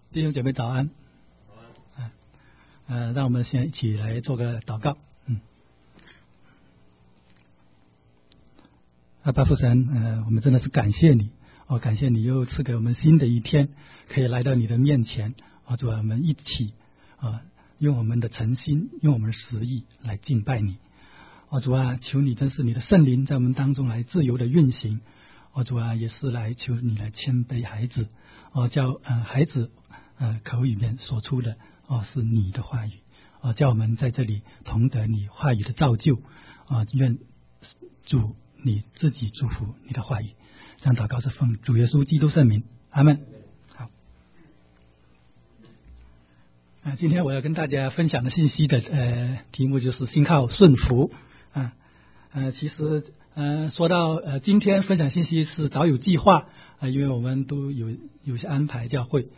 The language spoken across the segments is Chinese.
弟兄姐妹早安。让我们先一起来做个祷告。阿爸父神，我们真的是感谢你，感谢你又赐给我们新的一天，可以来到你的面前，主啊，我们一起用我们的诚心，用我们的实意来敬拜你。主啊，求你真是你的圣灵在我们当中来自由的运行。主啊，也是来求你来谦卑孩子，叫孩子口里面所出的是你的话语，叫我们在这里同得你话语的造就。愿主你自己祝福你的话语。这样祷告是奉主耶稣基督圣名，阿们。好，今天我要跟大家分享的信息的题目就是信靠顺服。其实说到今天分享信息是早有计划，因为我们都有些安排教会，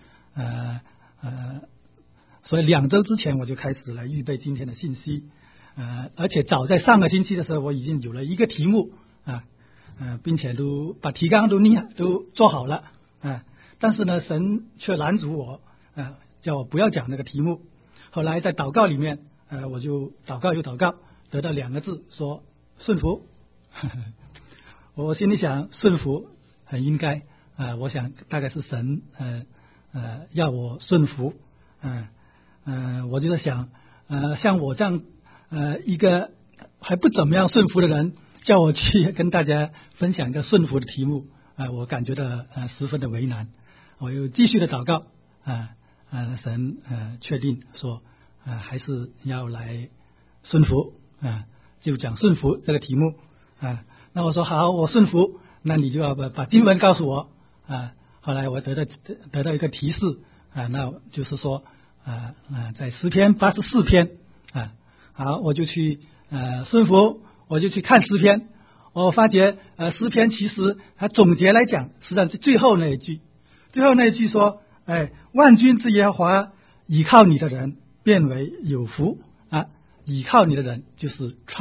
所以2周之前我就开始来预备今天的信息，而且早在上个星期的时候我已经有了一个题目并且都把提纲都做好了，但是呢神却拦阻我，叫我不要讲那个题目。后来在祷告里面我就祷告又祷告，得到2个字，说顺服。我心里想顺服很应该，我想大概是神要我顺服，我就在想像我这样一个还不怎么样顺服的人，叫我去跟大家分享一个顺服的题目，我感觉到十分的为难。我又继续的祷告，神确定说还是要来顺服，就讲顺服这个题目。那我说好，我顺服，那你就要把经文告诉我。后来我得到一个提示，那就是说在诗篇84篇，好，我就去顺服，我就去看诗篇。我发觉诗篇其实它总结来讲，实际上是最后那一句说，万军之耶和华，倚靠你的人变为有福。倚靠你的人就是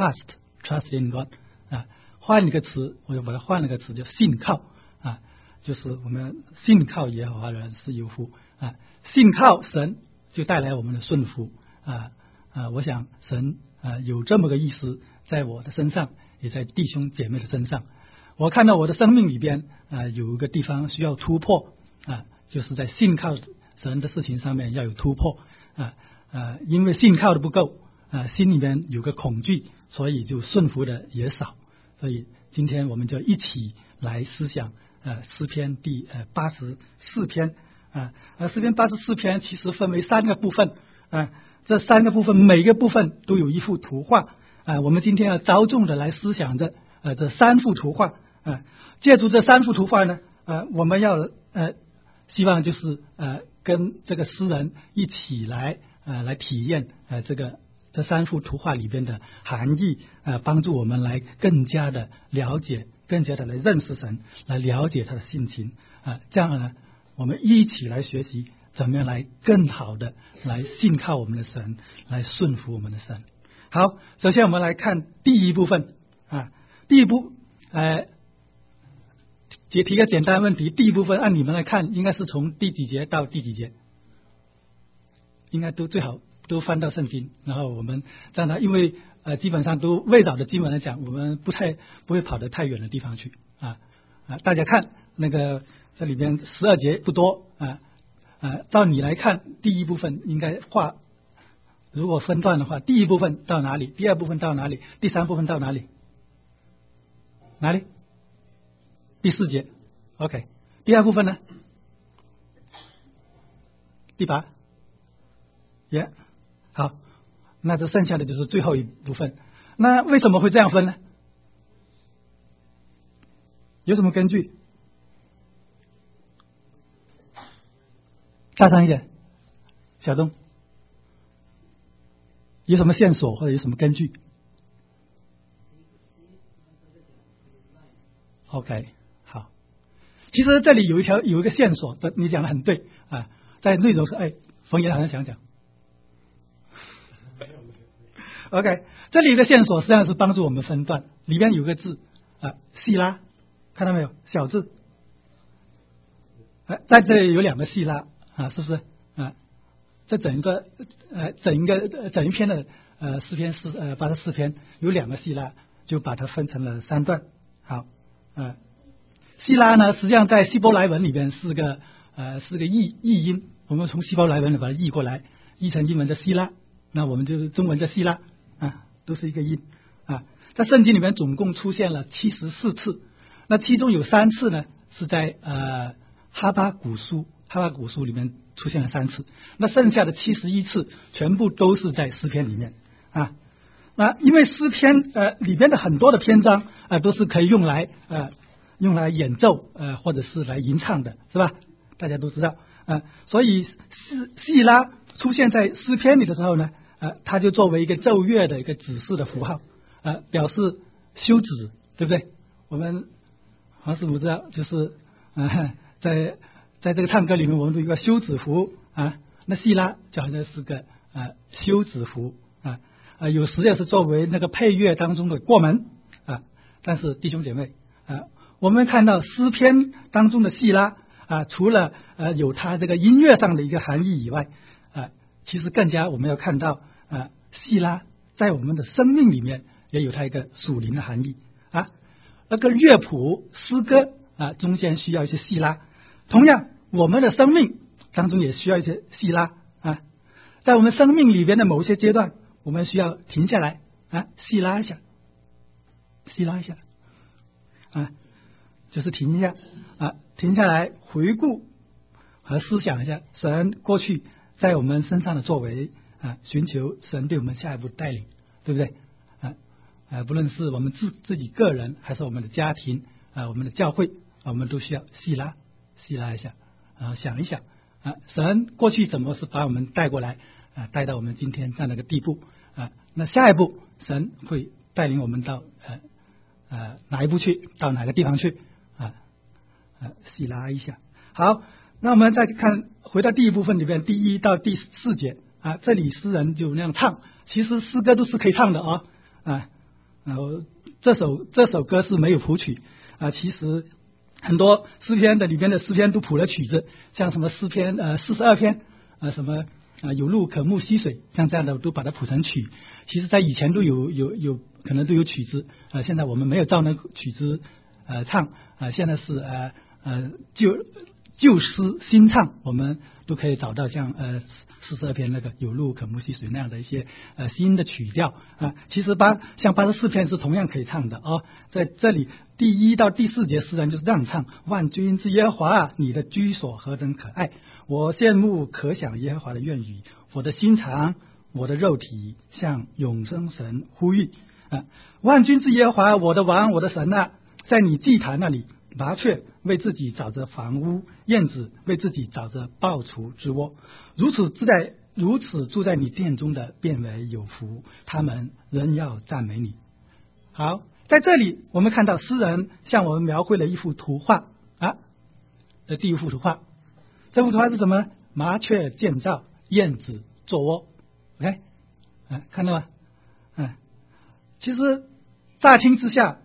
trust in God。换一个词，我就把它换了个词，叫信靠，就是我们信靠耶和华的人是有福，信靠神就带来我们的顺服。我想神有这么个意思在我的身上，也在弟兄姐妹的身上。我看到我的生命里边有一个地方需要突破，就是在信靠神的事情上面要有突破。因为信靠的不够，心里面有个恐惧，所以就顺服的也少。所以今天我们就一起来思想诗篇第84篇。诗篇84篇其实分为3个部分，这3个部分每个部分都有一幅图画。我们今天要着重的来思想这3幅图画。借助这3幅图画呢，我们要希望就是跟这个诗人一起来体验这3幅图画里边的含义，帮助我们来更加的了解，更加的来认识神，来了解他的性情。这样呢，我们一起来学习怎么样来更好的来信靠我们的神，来顺服我们的神。好，首先我们来看第一部分。第一步提个简单问题，第一部分按你们来看应该是从第几节到第几节？应该都最好都翻到圣经，然后我们这样的，因为基本上都围绕着经文来讲，我们不会跑得太远的地方去。大家看那个这里边12节不多，照你来看，第一部分应该如果分段的话，第一部分到哪里？第2部分到哪里？第3部分到哪里？第4节 OK。 第2部分呢？第8也好，那这剩下的就是最后一部分。那为什么会这样分呢？有什么根据？大声一点，小东，有什么线索或者有什么根据？ OK， 好。其实这里有一个线索，你讲的很对在内容是冯爷好像想讲。OK， 这里有个线索实际上是帮助我们分段，里边有个字细拉，看到没有？小字。在这里有2个细拉是不是？ 这整一篇的诗篇84篇有2个希拉，就把它分成了3段。好，希拉呢，实际上在希伯来文里边是个译音，我们从希伯来文里把它译过来，译成英文的希拉，那我们就中文叫希拉都是一个音在圣经里面总共出现了74次，那其中有3次呢是在哈巴谷书里面出现了3次，那剩下的71次全部都是在诗篇里面那因为诗篇里边的很多的篇章都是可以用来演奏或者是来吟唱的，是吧？大家都知道所以希拉出现在诗篇里的时候呢它就作为一个奏乐的一个指示的符号表示休止，对不对？我们黄师傅知道，就是在这个唱歌里面我们都有一个休止符那希拉就好像是个休止符有时也是作为那个配乐当中的过门但是弟兄姐妹我们看到诗篇当中的希拉除了有它这个音乐上的一个含义以外其实更加我们要看到希拉在我们的生命里面也有它一个属灵的含义那个乐谱诗歌中间需要一些希拉，同样我们的生命当中也需要一些希拉在我们生命里边的某些阶段，我们需要停下来希拉一下就是停一下停下来回顾和思想一下神过去在我们身上的作为寻求神对我们下一步带领，对不对不论是我们自己个人还是我们的家庭我们的教会我们都需要希拉一下想一想神过去怎么是把我们带过来带到我们今天这样的一个地步那下一步神会带领我们到哪一步去，到哪个地方去希拉一下。好，那我们再看回到第一部分里边第1到第4节这里诗人就那样唱，其实诗歌都是可以唱的这首歌是没有谱曲其实很多诗篇的里边的诗篇都谱了曲子，像什么诗篇42篇什么有路可牧溪水，像这样的都把它谱成曲，其实在以前都有可能都有曲子现在我们没有照那个曲子唱现在是旧诗新唱，我们都可以找到像42篇那个有路可牧溪水那样的一些新的曲调其实像84篇是同样可以唱的在这里第1到第4节诗人就是这样唱：万军之耶和华你的居所何等可爱，我羡慕可想耶和华的愿语，我的心肠我的肉体向永生神呼吁万军之耶和华我的王我的神在你祭坛那里，麻雀为自己找着房屋，燕子为自己找着抱雏之窝，如此住在你殿中的变为有福，他们仍要赞美你。好，在这里我们看到诗人向我们描绘了一幅图画第一幅图画，这幅图画是什么？麻雀建造，燕子做窝。 OK 看到吗其实乍听之下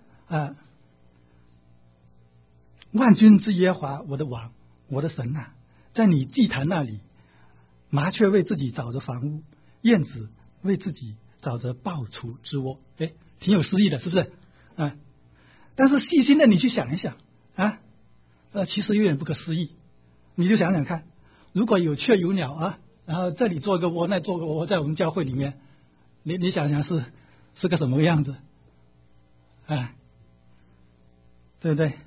万军之耶和华我的王我的神在你祭坛那里，麻雀为自己找着房屋，燕子为自己找着抱雏之窝，挺有诗意的，是不是但是细心的你去想一想其实有点不可思议。你就想想看，如果有雀有鸟然后这里做个窝，那做个窝，在我们教会里面，你想想是个什么样子对不对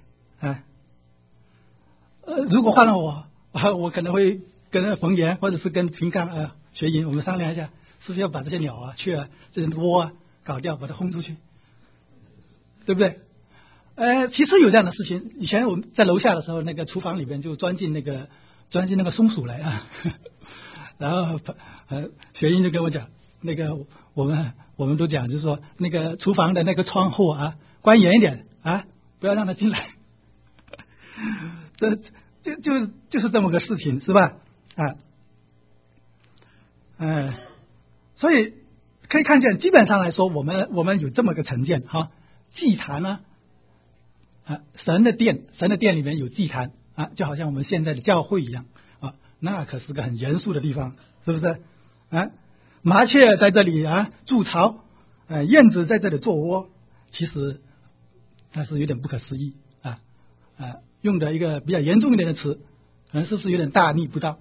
如果换了我可能会跟冯岩或者是跟平刚学营我们商量一下，是不是要把这些鸟雀这些窝搞掉，把它轰出去，对不对其实有这样的事情，以前我们在楼下的时候，那个厨房里边就钻进那个松鼠来然后学英就跟我讲，那个我们都讲，就是说那个厨房的那个窗户关严一点不要让它进来这就是这么个事情，是吧所以可以看见，基本上来说我们有这么个成见祭坛神的殿里面有祭坛就好像我们现在的教会一样那可是个很严肃的地方，是不是？啊，麻雀在这里筑巢，燕子在这里做窝，其实那是有点不可思议用的一个比较严重一点的词，可能是不是有点大逆不道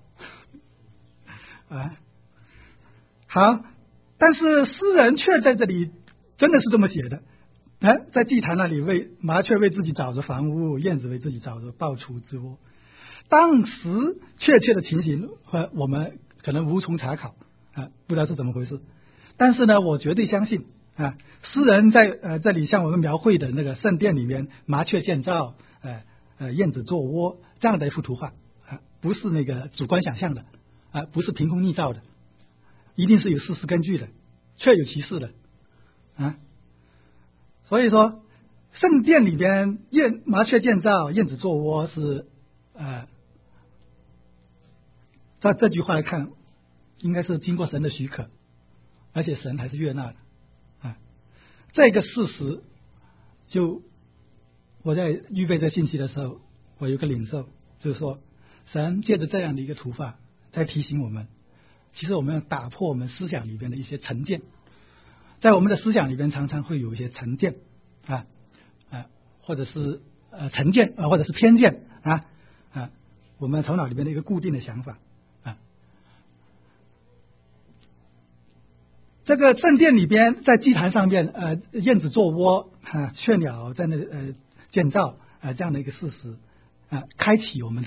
好，但是诗人却在这里真的是这么写的，在祭坛那里为麻雀为自己找着房屋，燕子为自己找着抱雏之窝。当时确切的情形我们可能无从查考不知道是怎么回事，但是呢，我绝对相信诗人在这里向我们描绘的那个圣殿里面麻雀建造燕子做窝这样的一幅图画不是那个主观想象的不是凭空捏造的，一定是有事实根据的，确有其事的所以说圣殿里边麻雀建造燕子做窝是照这句话来看应该是经过神的许可，而且神还是悦纳的这个事实就我在预备这信息的时候我有个领受，就是说神借着这样的一个图画在提醒我们，其实我们要打破我们思想里边的一些成见，在我们的思想里边常常会有一些成见或者是成见或者是偏见我们头脑里面的一个固定的想法这个圣殿里边在祭坛上面燕子做窝雀鸟在那建造这样的一个事实开启我们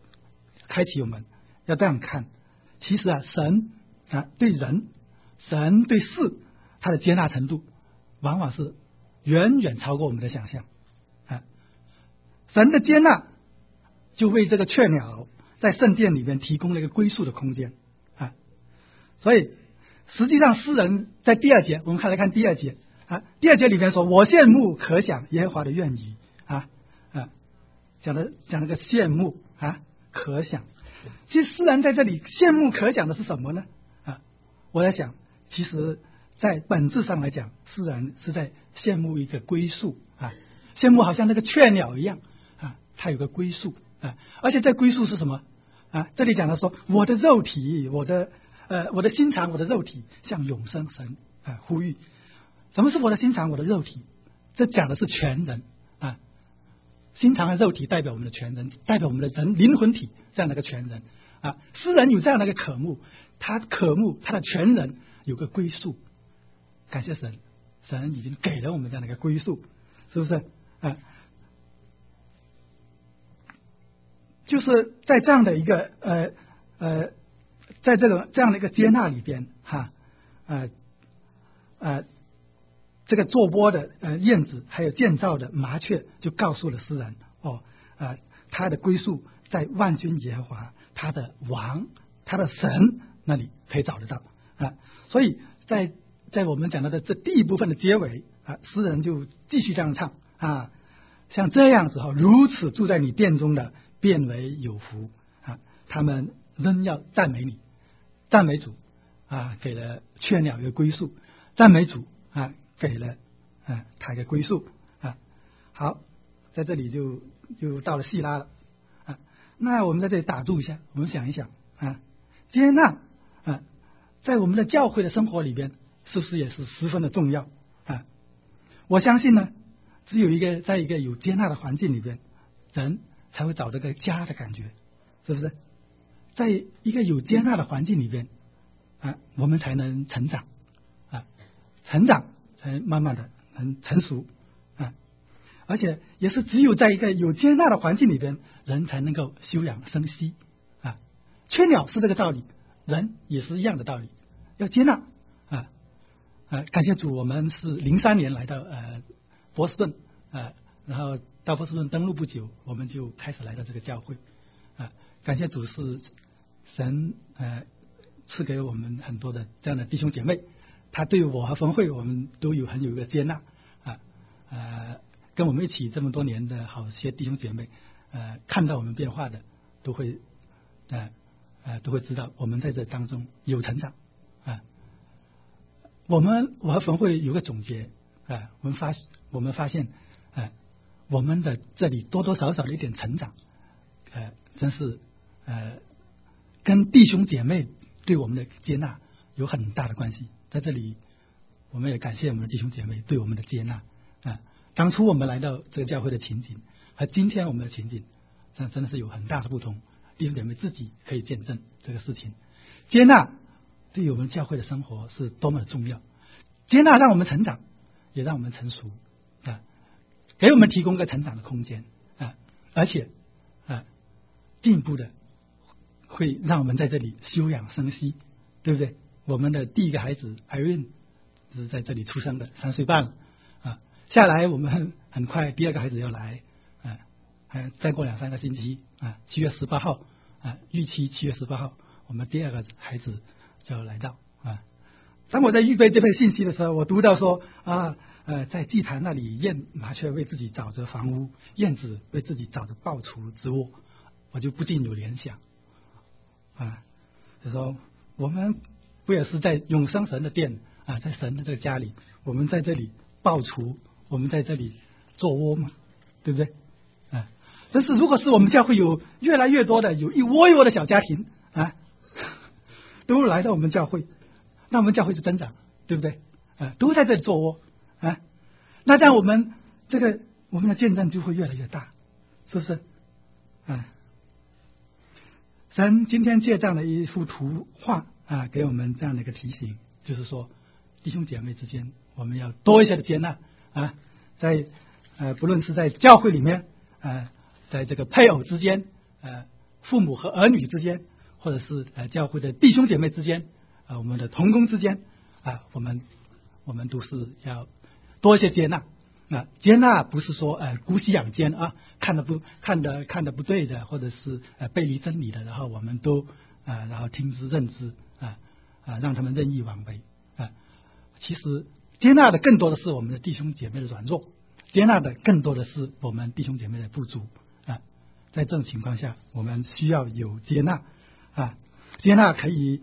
要这样看，其实神对人神对事他的接纳程度往往是远远超过我们的想象神的接纳就为这个雀鸟在圣殿里面提供了一个归宿的空间所以实际上诗人在第二节，我们来看第二节第二节里面说我羡慕可想耶和华的愿意讲那个羡慕可想，其实诗人在这里羡慕可想的是什么呢我在想其实在本质上来讲诗人是在羡慕一个归宿羡慕好像那个雀鸟一样它有个归宿而且这归宿是什么这里讲的说我的肉体我的心肠我的肉体向永生神呼吁。什么是我的心肠我的肉体？这讲的是全人心肠和肉体代表我们的全人，代表我们的人灵魂体这样的一个全人诗人有这样的一个渴慕，他渴慕他的全人有个归宿，感谢神，神已经给了我们这样的一个归宿，是不是就是在这样的一个在这样的一个接纳里边这个做窝的燕子还有建造的麻雀就告诉了诗人他的归宿在万军耶和华他的王他的神那里可以找得到所以在我们讲到的这第一部分的结尾诗人就继续这样唱像这样子如此住在你殿中的变为有福他们仍要赞美你，赞美主给了雀鸟一个归宿，赞美主给了他一个归宿好，在这里就到了细拉了那我们在这里打住一下，我们想一想接纳在我们的教会的生活里边是不是也是十分的重要我相信呢，只有在一个有接纳的环境里边，人才会找这个家的感觉，是不是？在一个有接纳的环境里边我们才能成长成长才慢慢的能成熟而且也是只有在一个有接纳的环境里边，人才能够休养生息雀鸟是这个道理，人也是一样的道理，要接纳感谢主，我们是03年来到波士顿然后到波士顿登陆不久，我们就开始来到这个教会感谢主，是神赐给我们很多的这样的弟兄姐妹，他对我和冯慧我们都很有一个接纳跟我们一起这么多年的好些弟兄姐妹看到我们变化的都会知道我们在这当中有成长我和冯慧有个总结我们发现我们的这里多多少少的一点成长真是跟弟兄姐妹对我们的接纳有很大的关系。在这里，我们也感谢我们的弟兄姐妹对我们的接纳啊。当初我们来到这个教会的情景和今天我们的情景，这真的是有很大的不同。弟兄姐妹自己可以见证这个事情，接纳对于我们教会的生活是多么的重要。接纳让我们成长，也让我们成熟啊，给我们提供个成长的空间啊，而且啊，进一步的会让我们在这里休养生息，对不对？我们的第一个孩子 Irene 是在这里出生的，3岁半了啊。下来我们很快第二个孩子要来啊，再过2-3个星期啊，7月18号啊，预期7月18号，我们第二个孩子就要来到啊。当我在预备这篇信息的时候，我读到说啊，在祭坛那里，麻雀为自己找着房屋，燕子为自己找着抱雏之窝，我就不禁有联想啊，就说我们不也是在永生神的殿啊，在神的这个家里，我们在这里抱雏，我们在这里做窝嘛，对不对？啊，但是如果是我们教会有越来越多的有一窝一窝的小家庭啊，都来到我们教会，那我们教会就增长，对不对？都在这里做窝啊，那这样我们的见证就会越来越大，是不是？神今天借这样的一幅图画啊，给我们这样的一个提醒，就是说弟兄姐妹之间，我们要多一些的接纳啊，在不论是在教会里面在这个配偶之间父母和儿女之间，或者是教会的弟兄姐妹之间我们的同工之间我们都是要多一些接纳。接纳不是说姑息养奸啊，看得不对的，或者是背离真理的，然后我们都然后听之任之让他们任意妄为其实接纳的更多的是我们的弟兄姐妹的软弱，接纳的更多的是我们弟兄姐妹的不足在这种情况下，我们需要有接纳接纳可以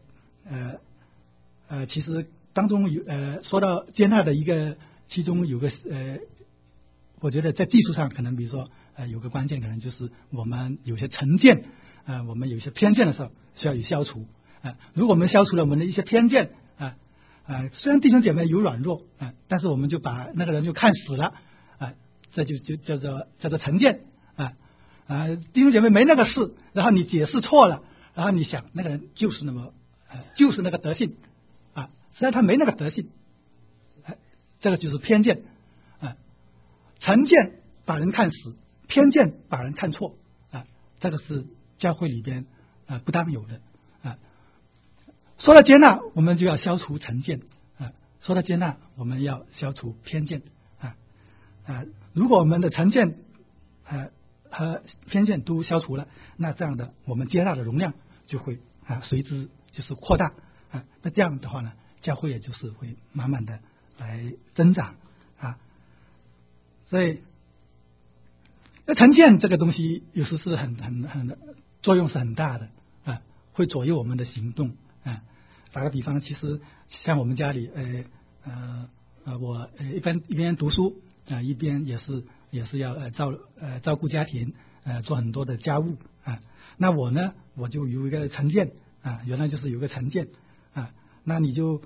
其实当中有说到接纳的一个。其中有个我觉得在技术上可能比如说有个关键，可能就是我们有些成见我们有些偏见的时候需要有消除如果我们消除了我们的一些偏见虽然弟兄姐妹有软弱但是我们就把那个人就看死了这就叫做成见弟兄姐妹没那个事，然后你解释错了，然后你想那个人就是就是那个德性实际上他没那个德性。这个就是偏见成见把人看死，偏见把人看错这个是教会里边不当有的说到接纳，我们就要消除成见说到接纳，我们要消除偏见如果我们的成见和偏见都消除了，那这样的我们接纳的容量就会随之就是扩大那这样的话呢，教会也就是会慢慢的来增长所以那成见这个东西有时是很作用是很大的会左右我们的行动打个比方，其实像我们家里我一边读书一边也是要照顾家庭做很多的家务那我呢我就有一个成见原来就是有个成见那你就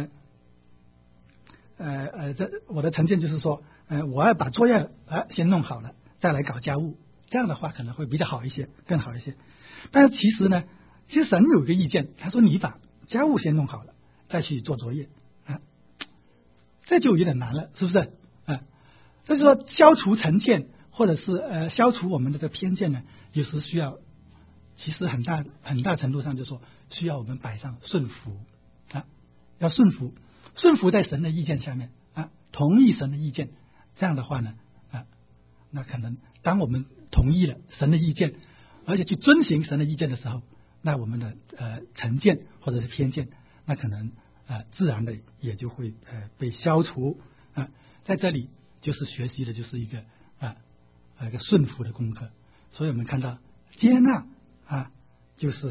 我的成见就是说我要把作业先弄好了再来搞家务，这样的话可能会比较好一些，更好一些。但是其实神有一个意见，他说你把家务先弄好了再去做作业这就有点难了，是不是所以说消除成见或者是消除我们的这个偏见呢，有时需要其实很大程度上就说需要我们摆上顺服要顺服在神的意见下面同意神的意见，这样的话呢那可能当我们同意了神的意见，而且去遵行神的意见的时候，那我们的成见或者是偏见，那可能自然的也就会被消除在这里就是学习的就是一个顺服的功课。所以我们看到接纳就是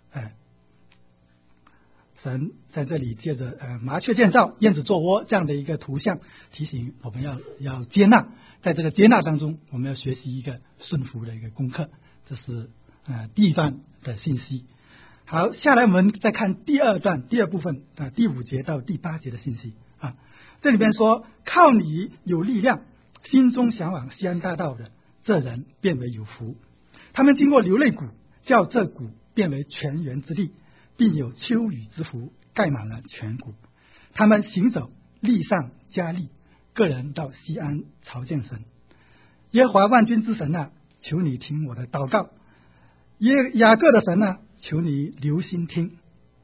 神在这里借着麻雀建造燕子做窝这样的一个图像，提醒我们要接纳，在这个接纳当中我们要学习一个顺服的一个功课。这是第一段的信息。 好，下来我们再看第二段第二部分第5节到第8节的信息啊。这里边说，靠你有力量，心中向往西安大道的，这人变为有福。他们经过流泪谷，叫这谷变为泉源之地，并有秋雨之福盖满了全谷。他们行走，力上加力，个人到西安朝见神。耶和华万军之神啊，求你听我的祷告。雅各的神啊，求你留心听。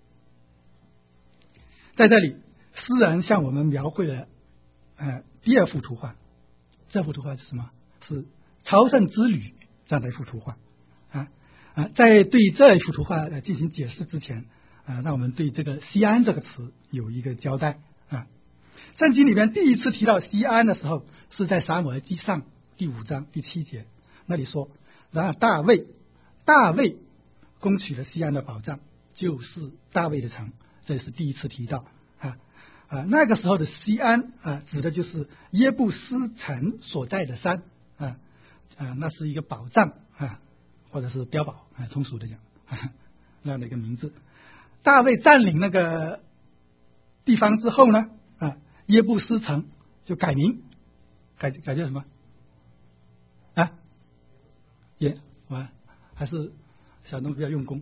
在这里，诗人向我们描绘了第二幅图画。这幅图画是什么？是朝圣之旅这样的一幅图画在对这一幅图画进行解释之前让我们对这个西安这个词有一个交代圣经里面第一次提到西安的时候，是在撒母耳记上第5章第7节，那里说，然而大卫攻取了西安的宝藏，就是大卫的城，这也是第一次提到那个时候的西安指的就是耶布斯城所在的山那是一个宝藏或者是碉堡通俗的讲那样的一个名字。大卫占领那个地方之后呢耶布斯城就改名改叫什么还是小农比较用功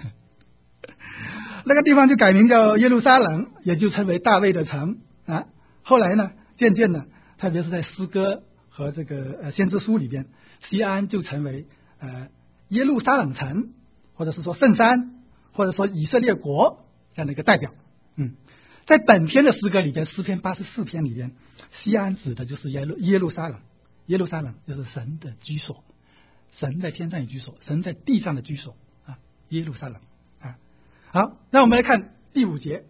那个地方就改名叫耶路撒冷，也就称为大卫的城后来呢，渐渐的，特别是在诗歌和这个先知书里边，西安就成为耶路撒冷城，或者是说圣山，或者说以色列国这样的一个代表。在本篇的诗歌里边，诗篇84篇里边，西安指的就是耶路撒冷，耶路撒冷就是神的居所，神在天上有居所，神在地上的居所耶路撒冷好，那我们来看第5节。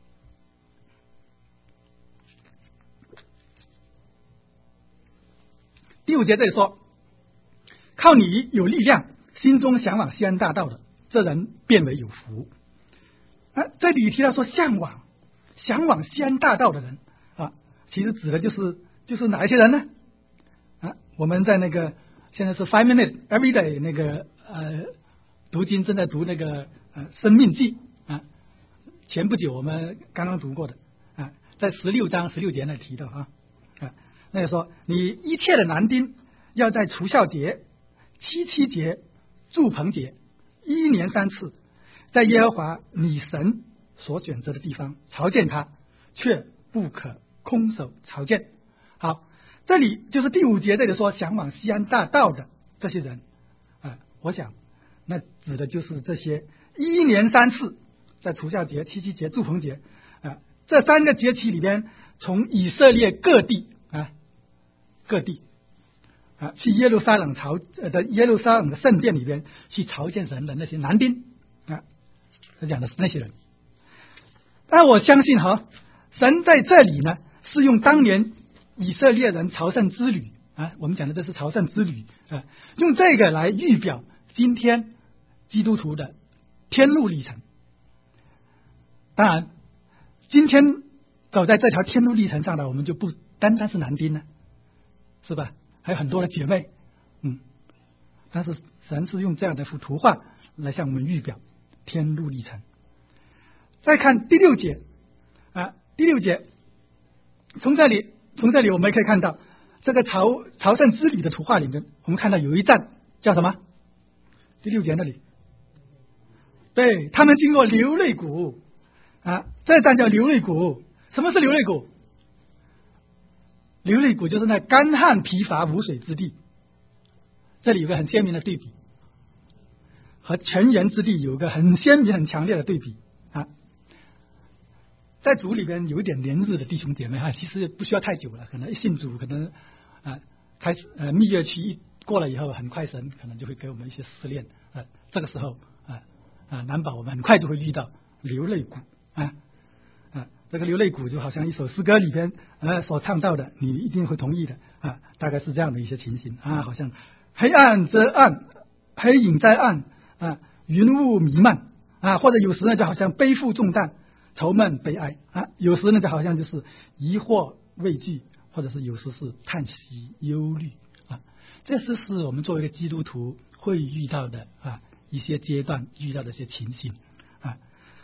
第5节这里说，靠你有力量，心中向往西安大道的，这人变为有福。这里提到说向往西安大道的人其实指的就是哪一些人呢我们在那个现在是 5 minutes every day 那个读经正在读那个生命记前不久我们刚刚读过的在16章16节那里提到那就说你一切的男丁要在除酵节、七七节、住棚节1年3次，在耶和华你神所选择的地方朝见他，却不可空手朝见。好，这里就是第5节这里说向往西安大道的这些人我想那指的就是这些1年3次在除酵节、七七节、住棚节这3个节期里边，从以色列各地去耶路撒冷的圣殿里边去朝见神的那些男丁他讲的是那些人。但我相信神在这里呢是用当年以色列人朝圣之旅我们讲的这是朝圣之旅用这个来预表今天基督徒的天路历程。当然今天走在这条天路历程上的，我们就不单单是男丁了，是吧？还有很多的姐妹但是神是用这样的一幅图画来向我们预表天路历程。再看第6节第6节从这里我们可以看到这个朝圣之旅的图画里面，我们看到有一站叫什么？第6节那里，对，他们经过流泪谷这站叫流泪谷。什么是流泪谷？流泪谷就是那干旱疲乏无水之地，这里有个很鲜明的对比，和泉源之地有个很鲜明很强烈的对比在主里边有一点连日的弟兄姐妹其实不需要太久了，可能一信主，可能开始蜜月期一过了以后，很快神可能就会给我们一些试炼这个时候难保我们很快就会遇到流泪谷这个流泪谷就好像一首诗歌里边所唱到的，你一定会同意的大概是这样的一些情形好像黑暗遮岸，黑影在岸云雾弥漫或者有时呢就好像背负重担，愁闷悲哀有时呢就好像就是疑惑畏惧，或者是有时是叹息忧虑这是我们作为一个基督徒会遇到的一些阶段遇到的一些情形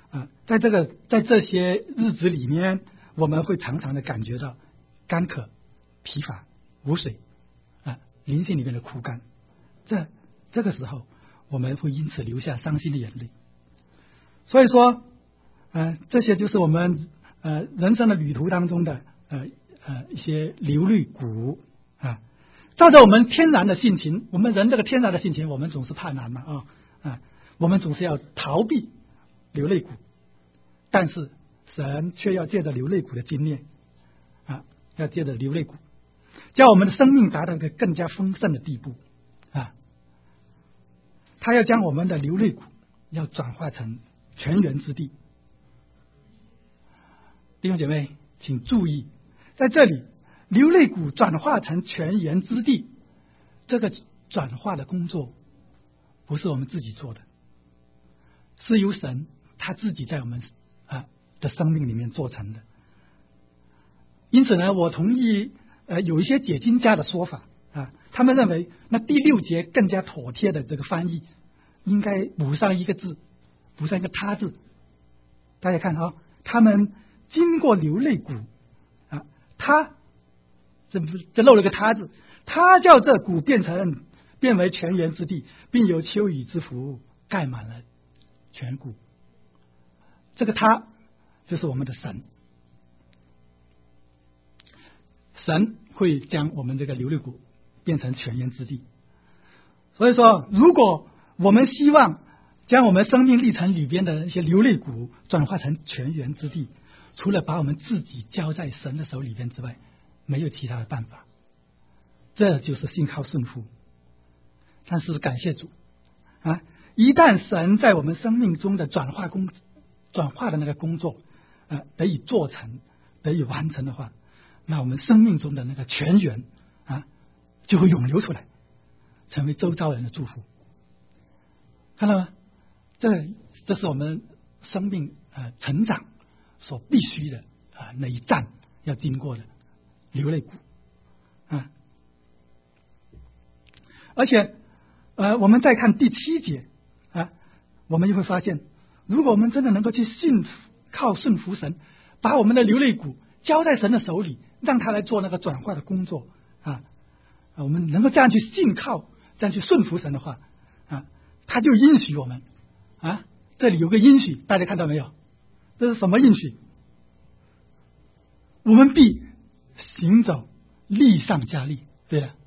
在这些日子里面，我们会常常的感觉到干渴、疲乏、无水灵性里面的枯干。这个时候，我们会因此流下伤心的眼泪。所以说，这些就是我们人生的旅途当中的一些流泪谷啊。照着我们天然的性情，我们人这个天然的性情，我们总是怕难嘛我们总是要逃避流泪谷，但是神却要借着流泪谷的经验要借着流泪谷，叫我们的生命达到一个更加丰盛的地步他要将我们的流泪谷要转化成泉源之地。弟兄姐妹，请注意，在这里流泪谷转化成泉源之地，这个转化的工作不是我们自己做的，是由神他自己在我们的生命里面做成的。因此呢，我同意有一些解经家的说法他们认为那第6节更加妥帖的这个翻译应该补上一个字，补上一个他字。大家看他们经过流泪谷他这漏了个他字，他叫这谷变为泉源之地，并有秋雨之福盖满了全谷。这个他就是我们的神，神会将我们这个流泪谷变成泉源之地。所以说，如果我们希望将我们生命历程里边的一些流泪谷转化成泉源之地，除了把我们自己交在神的手里边之外，没有其他的办法。这就是信靠顺服。但是感谢主一旦神在我们生命中的转化的那个工作得以做成，得以完成的话，那我们生命中的那个泉源就会涌流出来，成为周遭人的祝福。看到吗？这是我们生命成长所必须的那一站要经过的流泪谷而且我们再看第7节我们就会发现，如果我们真的能够去靠顺服神，把我们的流泪谷交在神的手里，让他来做那个转化的工作我们能够这样去信靠，这样去顺服神的话他就应许我们这里有个应许，大家看到没有？这是什么应许？我们必行走力上加力，对了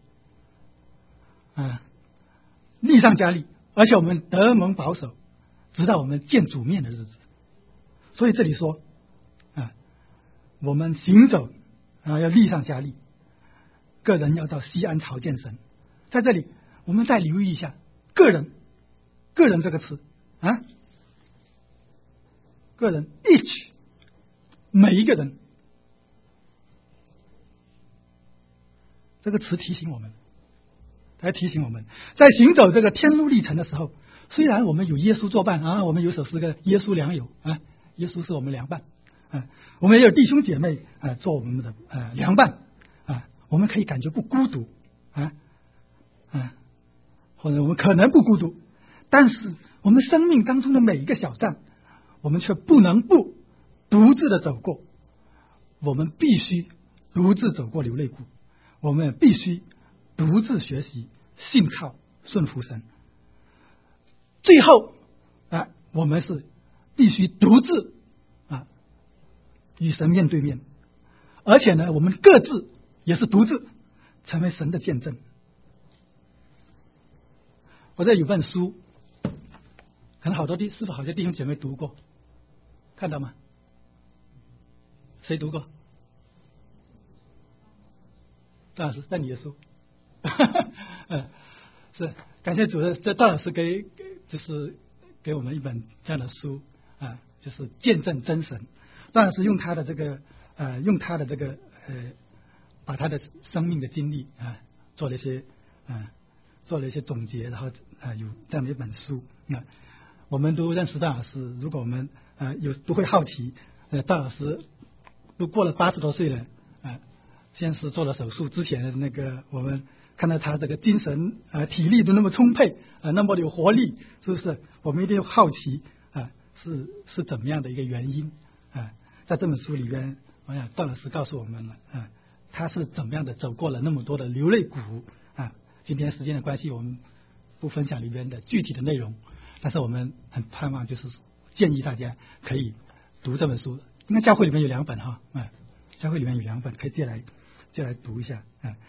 力上加力，而且我们得蒙保守，直到我们见主面的日子。所以这里说我们行走要力上加力，个人要到西安朝见神。在这里我们再留意一下个人这个词个人 each 每一个人，这个词提醒我们，来提醒我们，在行走这个天路历程的时候，虽然我们有耶稣作伴我们有首诗歌耶稣良友耶稣是我们良伴我们也有弟兄姐妹做我们的良伴我们可以感觉不孤独或者我们可能不孤独，但是我们生命当中的每一个小站，我们却不能不独自的走过，我们必须独自走过流泪谷，我们也必须独自学习信靠顺服神。最后我们是必须独自与神面对面，而且呢，我们各自也是独自成为神的见证。我这有本书，可能是不是好些弟兄姐妹读过？看到吗？谁读过？段老师，在你的书。是感谢主任，这段老师给我们一本这样的书就是见证真神。段老师用他的这个把他的生命的经历做了一些总结，然后有这样的一本书我们都认识段老师，如果我们都会好奇段老师都过了80多岁了先是做了手术之前的那个，我们看到他这个精神体力都那么充沛那么有活力，是不是？我们一定好奇是怎么样的一个原因啊？在这本书里边，我想段老师告诉我们了啊，他是怎么样的走过了那么多的流泪谷啊。今天时间的关系，我们不分享里边的具体的内容，但是我们很盼望就是建议大家可以读这本书。应该教会里面有2本哈，教会里面有2本可以借来读一下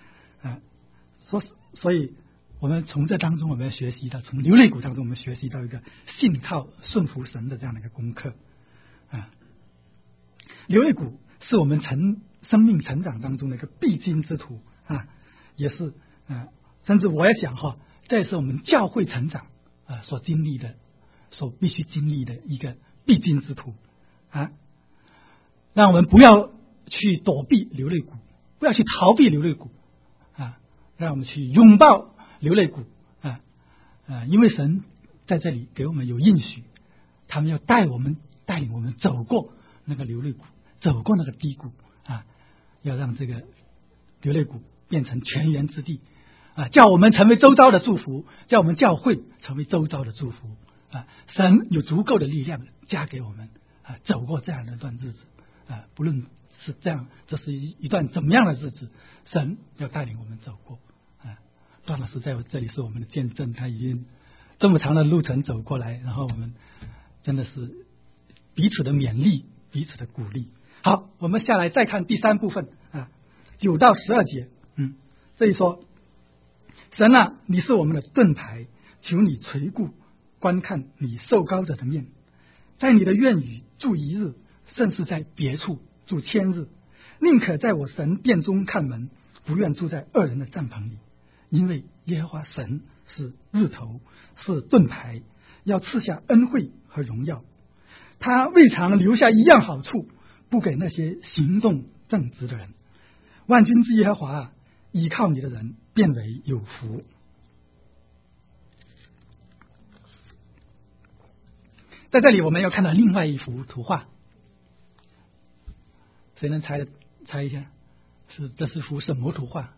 所以我们从这当中我们要学习到，从流泪谷当中我们学习到一个信靠顺服神的这样的一个功课啊。流泪谷是我们生命成长当中的一个必经之途啊，也是甚至我也想这也是我们教会成长所经历的，所必须经历的一个必经之途啊。让我们不要去躲避流泪谷，不要去逃避流泪谷啊，让我们去拥抱流泪谷因为神在这里给我们有应许，他们要带领我们走过那个流泪谷，走过那个低谷要让这个流泪谷变成泉源之地叫我们成为周遭的祝福，叫我们教会成为周遭的祝福神有足够的力量加给我们走过这样的一段日子不论是这样，这是一段怎么样的日子，神要带领我们走过段老师在这里是我们的见证，他已经这么长的路程走过来，然后我们真的是彼此的勉励，彼此的鼓励。好，我们下来再看第3部分9到12节。这里说，神啊，你是我们的盾牌，求你垂顾观看你受膏者的面，在你的院宇住1日，甚是在别处住1000日，宁可在我神殿中看门，不愿住在恶人的帐篷里。因为耶和华神是日头，是盾牌，要赐下恩惠和荣耀。他未尝留下一样好处，不给那些行动正直的人。万军之耶和华倚靠你的人变为有福。在这里我们要看到另外一幅图画，谁能猜一下这是幅什么图画？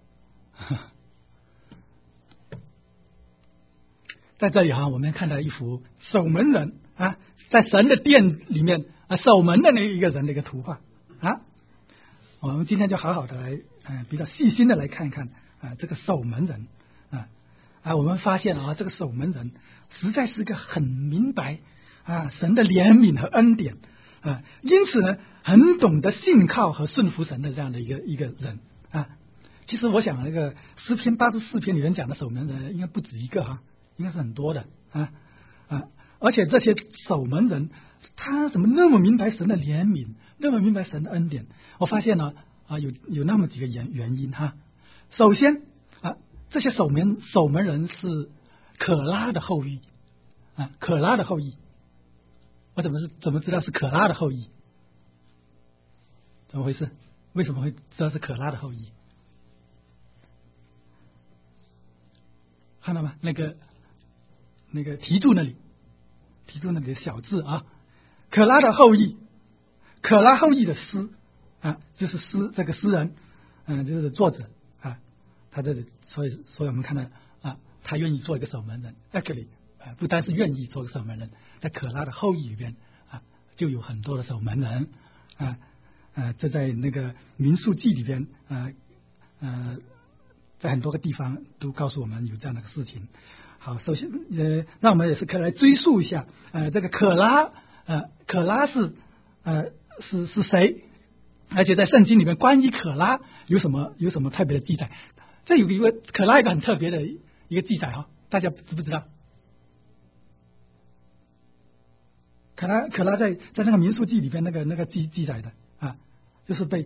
在这里我们看到一幅守门人在神的殿里面守门的那一个人的一个图画我们今天就好好的来比较细心的来看一看这个守门人我们发现这个守门人实在是个很明白神的怜悯和恩典因此呢很懂得信靠和顺服神的这样的一个人其实我想那个诗篇84篇里面讲的守门人应该不止一个应该是很多的而且这些守门人他怎么那么明白神的怜悯，那么明白神的恩典？我发现呢有那么几个原因首先这些守门人是可拉的后裔可拉的后裔。我怎么知道是可拉的后裔？怎么回事？为什么会知道是可拉的后裔？看到吗？那个题注那里的小字可拉的后裔，可拉后裔的诗就是这个诗人就是作者他这里所以我们看到他愿意做一个守门人 ，actually 不单是愿意做个守门人，在可拉的后裔里边就有很多的守门人这在那个民数记里边在很多个地方都告诉我们有这样的事情。好，首先那我们也是可以来追溯一下这个可拉是谁，而且在圣经里面关于可拉有什么特别的记载？这有一个可拉一个很特别的一个记载大家知不知道？可拉在那个民数记里边那个记载的就是被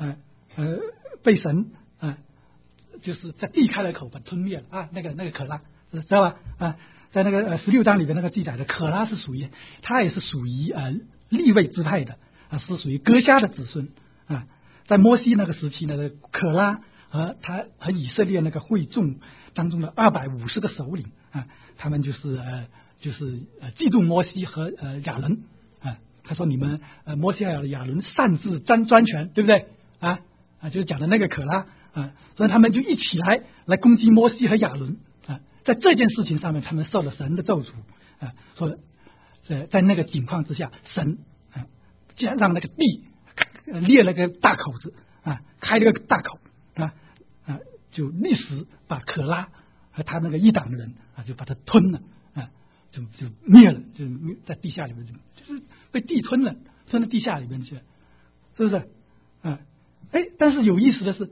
神就是在地开了口把吞灭了那个可拉知道吧在那个16章里面那个记载的可拉是他也是属于利未支派的是属于哥迦的子孙在摩西那个时期呢，可拉他和以色列那个会众当中的250个首领他们就是嫉妒摩西和亚伦他说你们摩西和亚伦擅自专权，对不对就是讲的那个可拉所以他们就一起来攻击摩西和亚伦在这件事情上面他们受了神的咒诅所以在那个情况之下，神让那个地裂了个大口子开了个大口就立时把可拉和他那个一党的人就把他吞了就灭了，就在地下里面就是被地吞了，吞到地下里面去了，是不是？但是有意思的是，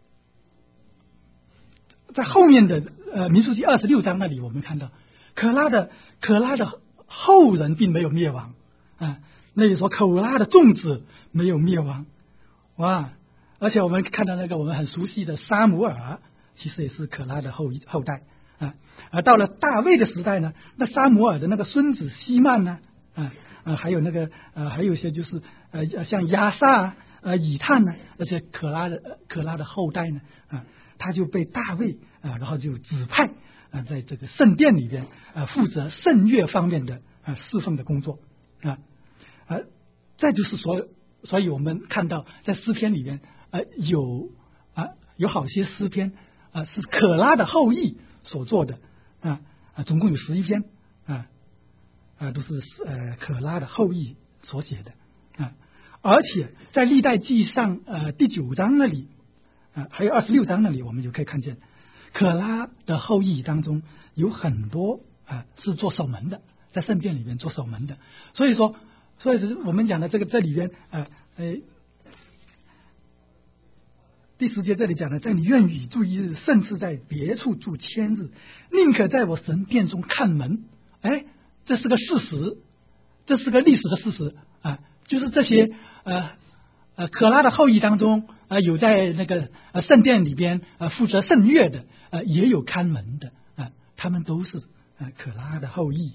在后面的民数记26章那里，我们看到可拉的后人并没有灭亡那里说可拉的众子没有灭亡，哇！而且我们看到那个我们很熟悉的撒母耳，其实也是可拉的后代而到了大卫的时代呢，那撒母耳的那个孙子西曼呢还有那个还有一些就是像亚萨以探呢，而且可拉的后代呢他就被大卫然后就指派在这个圣殿里边负责圣乐方面的侍奉的工作再就是所以我们看到在诗篇里边有好些诗篇是可拉的后裔所做的总共有11篇都是可拉的后裔所写的而且在历代记上第9章那里还有26章那里，我们就可以看见可拉的后裔当中有很多是做守门的，在圣殿里面做守门的，所以我们讲的这里边第10节这里讲的，在你愿意住1日，甚至在别处住1000日，宁可在我神殿中看门。这是个事实，这是个历史的事实就是这些可拉的后裔当中有在那个圣殿里边负责圣乐的也有看门的他们都是可拉的后裔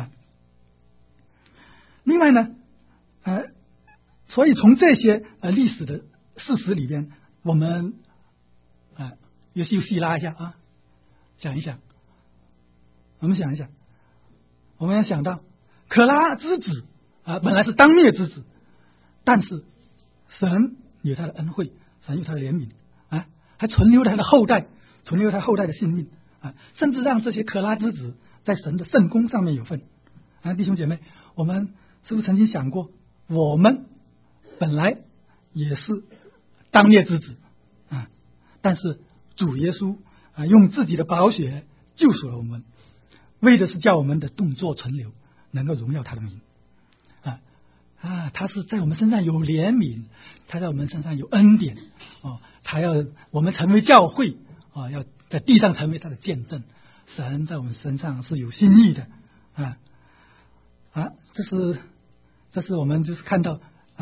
另外呢所以从这些历史的事实里边，我们又细拉一下想一想，我们想一想，我们要想到可拉之子本来是当灭之子，但是神有他的恩惠，神有他的怜悯还存留他的后代，存留他后代的性命甚至让这些可拉之子在神的圣工上面有份弟兄姐妹，我们是不是曾经想过，我们本来也是当灭之子但是主耶稣用自己的宝血救赎了我们，为的是叫我们的动作存留，能够荣耀他的名他是在我们身上有怜悯，他在我们身上有恩典他要我们成为教会要在地上成为他的见证，神在我们身上是有心意的这是我们就是看到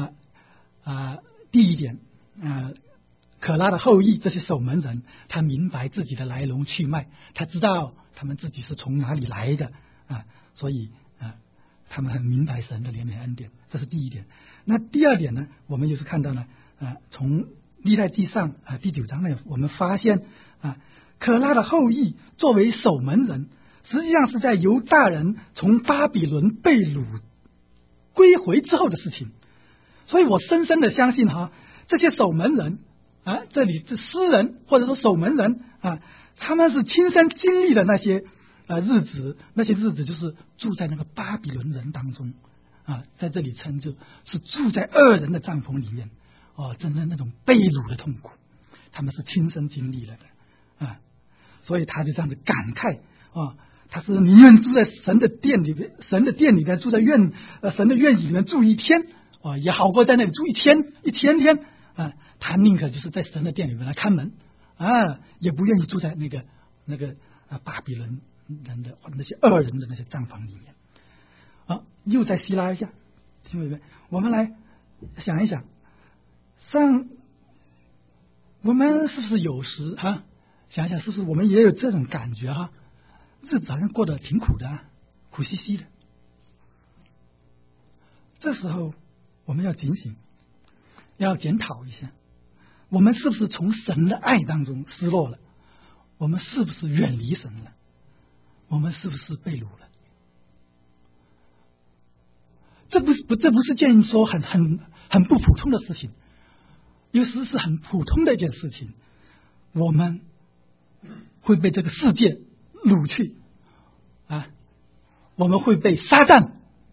第一点可拉的后裔这些守门人，他明白自己的来龙去脉，他知道他们自己是从哪里来的所以他们很明白神的怜悯恩典，这是第一点。那第二点呢，我们就是看到呢从历代记上第9章呢，我们发现可拉的后裔作为守门人，实际上是在犹大人从巴比伦被掳归回之后的事情。所以我深深的相信这些守门人这里是诗人或者说守门人他们是亲身经历的那些日子，那些日子就是住在那个巴比伦人当中在这里称就是住在恶人的帐篷里面真正那种被掳的痛苦，他们是亲身经历了的所以他就这样子感慨他是宁愿住在神的殿里边，神的殿里边住在神的院子里面住1天也好过在那里住一天他宁可就是在神的殿里面来看门也不愿意住在那个巴比伦人的或者那些恶人的那些帐篷里面又再细拉一下，听明白？我们来想一想，我们是不是有时想想是不是我们也有这种感觉日子好像过得挺苦的苦兮兮的，这时候我们要警醒，要检讨一下，我们是不是从神的爱当中失落了？我们是不是远离神了？我们是不是被掳了？这不是件说很不普通的事情，有时是很普通的一件事情。我们会被这个世界掳去我们会被撒旦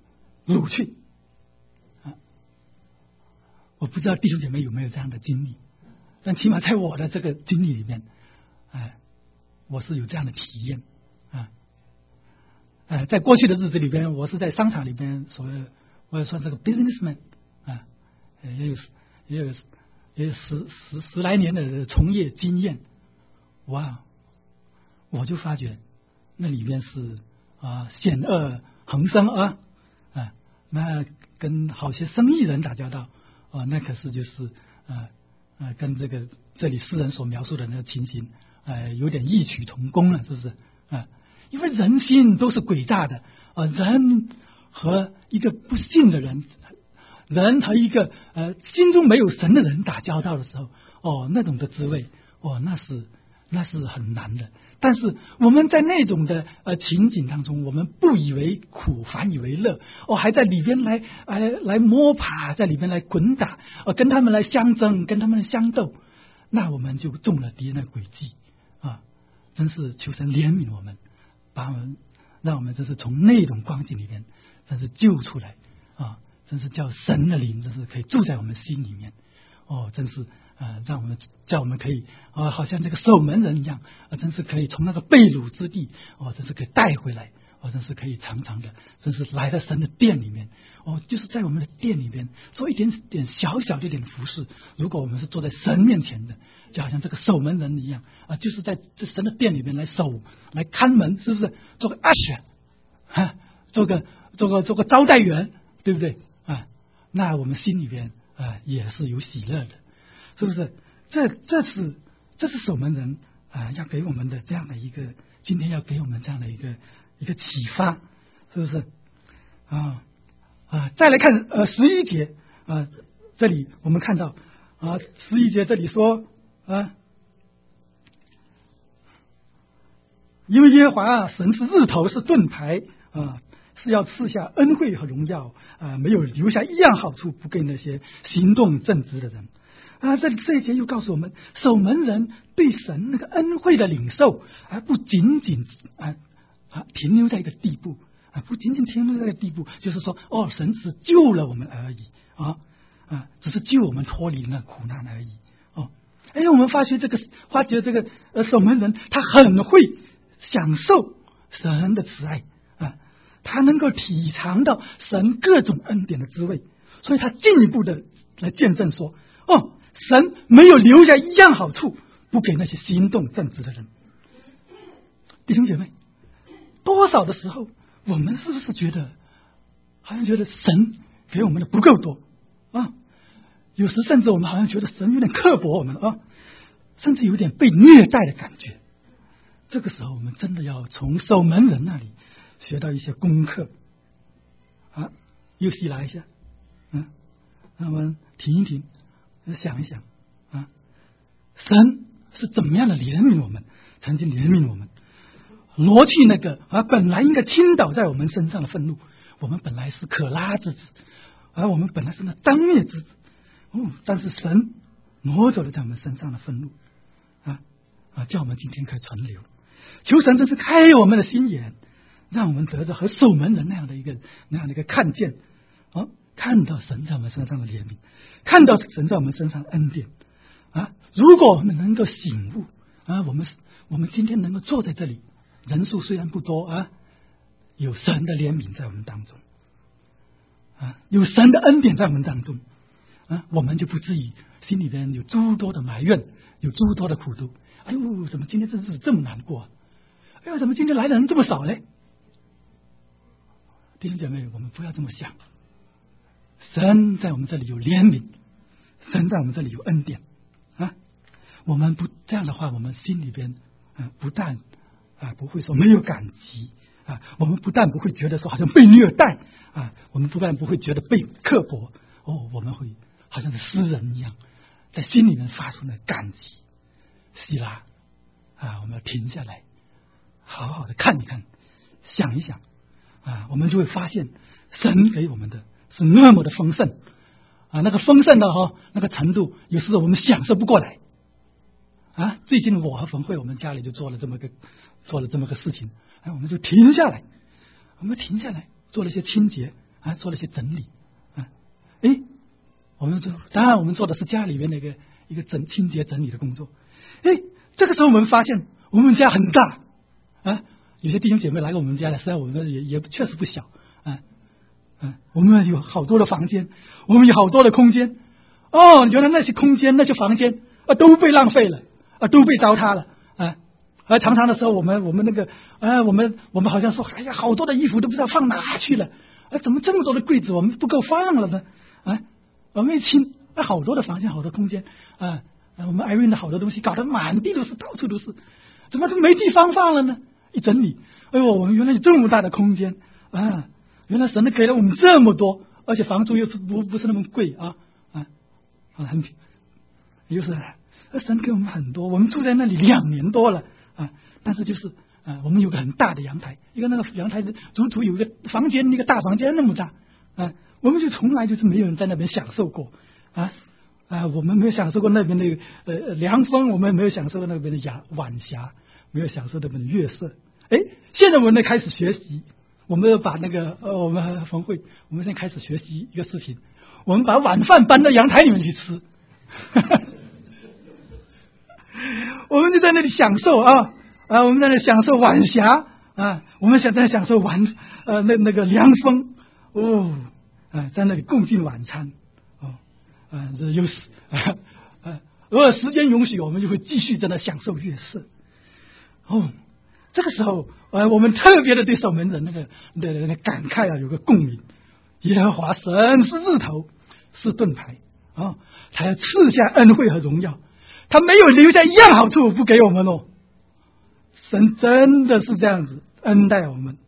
掳去啊！我不知道弟兄姐妹有没有这样的经历，但起码在我的这个经历里面，我是有这样的体验啊。在过去的日子里边，我是在商场里边，我也算是个 businessman 啊，也有十来年的从业经验。哇，我就发觉那里边是险恶横生啊，那跟好些生意人打交道那可是就是跟这里诗人所描述的那个情形有点异曲同工了，是不是啊？因为人心都是诡诈的人和一个不信的人，人和一个心中没有神的人打交道的时候，那种的滋味那是很难的。但是我们在那种的情景当中，我们不以为苦，反以为乐，还在里边来摸爬，在里边来滚打，跟他们来相争，跟他们来相斗，那我们就中了敌人的诡计啊！真是求神怜悯我们，让我们真是从那种光景里面真是救出来啊！真是叫神的灵真是可以住在我们心里面真是叫我们可以好像这个守门人一样真是可以从那个被掳之地真是可以带回来真是可以常常的真是来到神的殿里面就是在我们的殿里面做一点点小小的一点服侍。如果我们是坐在神面前的，就好像这个守门人一样就是在这神的殿里面来守来看门，是不是做个 usher 做个招待员，对不对那我们心里边也是有喜乐的，是不是？这是守门人要给我们的这样的一个，今天要给我们这样的一个启发，是不是再来看11节这里我们看到11节这里说因为耶和华神是日头，是盾牌是要赐下恩惠和荣耀没有留下一样好处不给那些行动正直的人这一节又告诉我们，守门人对神那个恩惠的领受不仅仅停留在一个地步不仅仅停留在一个地步，就是说神只救了我们而已只是救我们脱离那苦难而已我们发觉这个守门人他很会享受神的慈爱他能够体尝到神各种恩典的滋味，所以他进一步的来见证说神没有留下一样好处不给那些行动正直的人。弟兄姐妹，多少的时候我们是不是好像觉得神给我们的不够多有时甚至我们好像觉得神有点刻薄我们甚至有点被虐待的感觉。这个时候我们真的要从守门人那里学到一些功课又细来一下让我们停一停，想一想神是怎么样的怜悯我们，曾经怜悯我们，挪去那个本来应该倾倒在我们身上的愤怒。我们本来是可拉之子，我们本来是那当灭之子但是神挪走了在我们身上的愤怒叫我们今天可以存留。求神真是开我们的心眼，让我们得着和守门人那样的一个看见看到神在我们身上的怜悯，看到神在我们身上的恩典如果我们能够醒悟我们今天能够坐在这里，人数虽然不多有神的怜悯在我们当中有神的恩典在我们当中我们就不至于心里边有诸多的埋怨，有诸多的苦毒。哎呦，怎么今天这日子这么难过哎呦，怎么今天来的人这么少呢？弟兄姐妹，我们不要这么想，神在我们这里有怜悯，神在我们这里有恩典我们不这样的话，我们心里边不但不会说没有感激我们不但不会觉得说好像被虐待我们不但不会觉得被刻薄我们会好像是诗人一样，在心里面发出那感激希拉我们要停下来好好的看一看，想一想我们就会发现神给我们的是那么的丰盛那个丰盛的那个程度，有时候我们享受不过来最近我和冯慧我们家里就做了这么个事情我们就停下来，做了一些清洁做了一些整理我们当然我们做的是家里面的一个清洁整理的工作。这个时候我们发现我们家很大有些弟兄姐妹来过我们家的，实际上我们也确实不小我们有好多的房间，我们有好多的空间原来那些空间那些房间都被浪费了都被糟蹋了而常常的时候我们那个我们好像说哎呀好多的衣服都不知道放哪去了怎么这么多的柜子我们不够放了呢我们一清好多的房间好多空间我们 Irene 的好多东西搞得满地都是到处都是，怎么都没地方放了呢？一整理我们原来有这么大的空间原来神给了我们这么多，而且房租又不是那么贵很又是神给我们很多，我们住在那里2年多了但是就是我们有个很大的阳台，一个那个阳台足足有一个房间，一个大房间那么大我们就从来就是没有人在那边享受过我们没有享受过那边的凉风，我们没有享受过那边的晚霞，没有享受那边的月色现在我们开始学习，我们要把那个我们冯会，我们现在开始学习一个事情，我们把晚饭搬到阳台里面去吃我们就在那里享受我们在那里享受晚霞我们在享受那个凉风在那里共进晚餐这又是如果时间允许，我们就会继续在那享受月色这个时候我们特别的对守门人那个感慨有个共鸣，耶和华神是日头是盾牌他要赐下恩惠和荣耀，他没有留下一样好处不给我们神真的是这样子恩待我们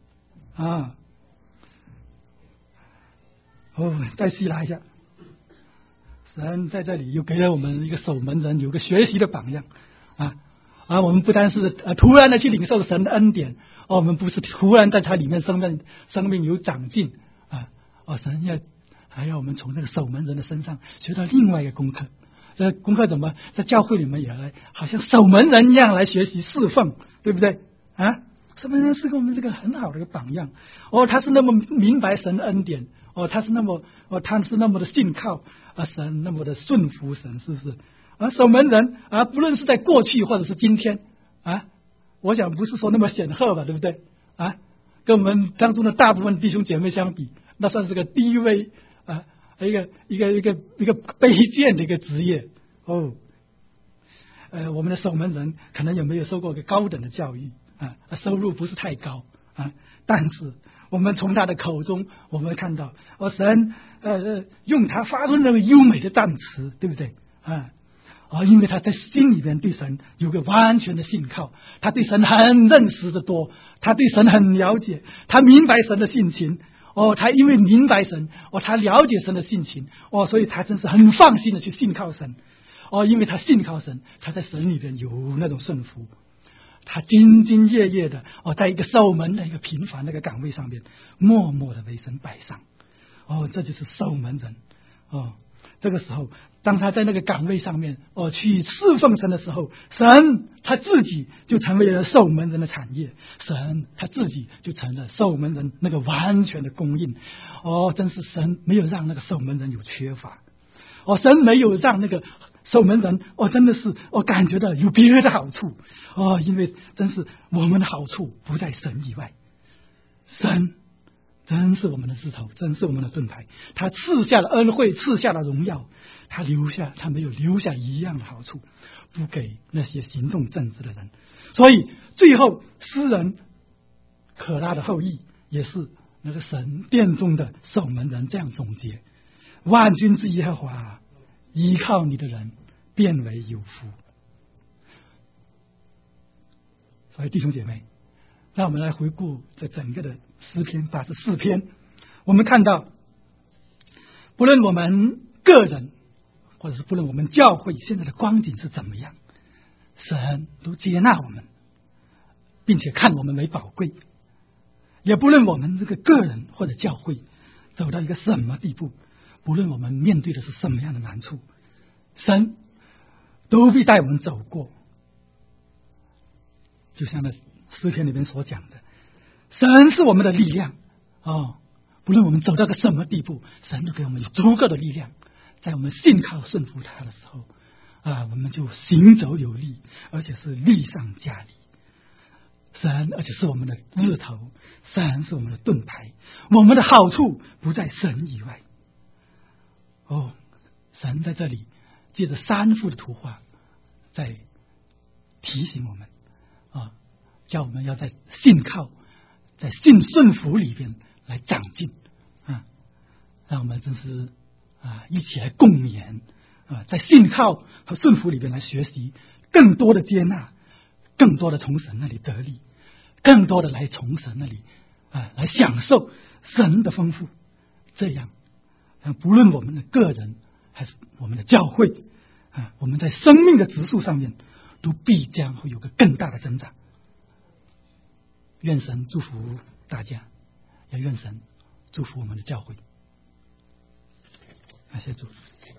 再细拉一下，神在这里又给了我们一个守门人有个学习的榜样我们不单是突然的去领受神的恩典我们不是突然在他里面生命有长进神还要我们从那个守门人的身上学到另外一个功课，这功课怎么在教会里面也来好像守门人一样来学习侍奉，对不对守门人是给我们这个很好的一个榜样他是那么明白神的恩典他是那么的信靠神，那么的顺服神，是不是守门人不论是在过去或者是今天我想不是说那么显赫吧，对不对跟我们当中的大部分弟兄姐妹相比，那算是个低微一个卑贱的一个职业我们的守门人可能也没有受过一个高等的教育收入不是太高但是我们从他的口中我们看到神用他发出那个优美的赞词，对不对因为他在心里边对神有个完全的信靠，他对神很认识的多，他对神很了解，他明白神的性情他因为明白神他了解神的性情所以他真是很放心的去信靠神因为他信靠神，他在神里边有那种顺服，他兢兢业业的在一个守门的一个平凡的一个岗位上面默默的为神摆上这就是守门人这个时候当他在那个岗位上面去侍奉神的时候，神他自己就成为了守门人的产业，神他自己就成了守门人那个完全的供应真是神没有让那个守门人有缺乏神没有让那个守门人真的是感觉到有别的好处因为真是我们的好处不在神以外，神真是我们的日头，真是我们的盾牌，他赐下了恩惠，赐下了荣耀，他没有留下一样的好处不给那些行动正直的人。所以最后诗人可拉的后裔也是那个神殿中的守门人这样总结：万军之耶和华，依靠你的人变为有福。所以弟兄姐妹，让我们来回顾这整个的诗篇84篇，我们看到不论我们个人或者是不论我们教会现在的光景是怎么样，神都接纳我们，并且看我们为宝贵。也不论我们这个个人或者教会走到一个什么地步，不论我们面对的是什么样的难处，神都会带我们走过。就像那诗篇里面所讲的，神是我们的力量不论我们走到个什么地步，神都给我们有足够的力量，在我们信靠顺服他的时候我们就行走有力，而且是力上加力。神而且是我们的日头，神是我们的盾牌，我们的好处不在神以外。神在这里借着三幅的图画在提醒我们叫我们要在信靠在信顺服里边来长进让我们真是一起来共勉在信靠和顺服里边来学习更多的接纳，更多的从神那里得力，更多的来从神那里来享受神的丰富。这样不论我们的个人还是我们的教会我们在生命的指数上面都必将会有个更大的增长。愿神祝福大家，也愿神祝福我们的教会。感谢主。